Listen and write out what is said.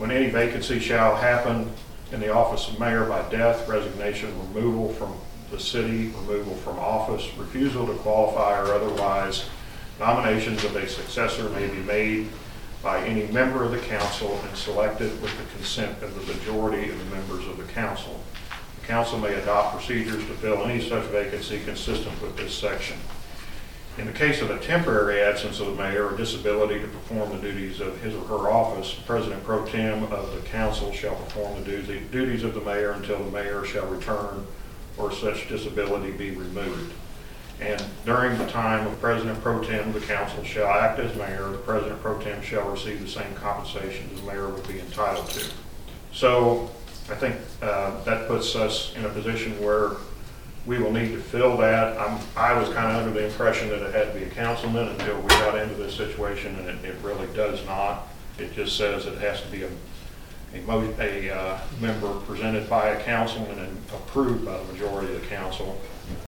When any vacancy shall happen in the office of mayor by death, resignation, removal from the city, removal from office, refusal to qualify, or otherwise, nominations of a successor may be made by any member of the council and selected with the consent of the majority of the members of the council. The council may adopt procedures to fill any such vacancy consistent with this section. In the case of a temporary absence of the mayor or disability to perform the duties of his or her office, President Pro Tem of the council shall perform the duties of the mayor until the mayor shall return or such disability be removed. And during the time of President Pro Tem, the council shall act as mayor. The President Pro Tem shall receive the same compensation as the mayor would be entitled to. So I think that puts us in a position where we will need to fill that. I was kind of under the impression that it had to be a councilman until we got into this situation, and it really does not. It just says it has to be a member presented by a councilman and approved by the majority of the council.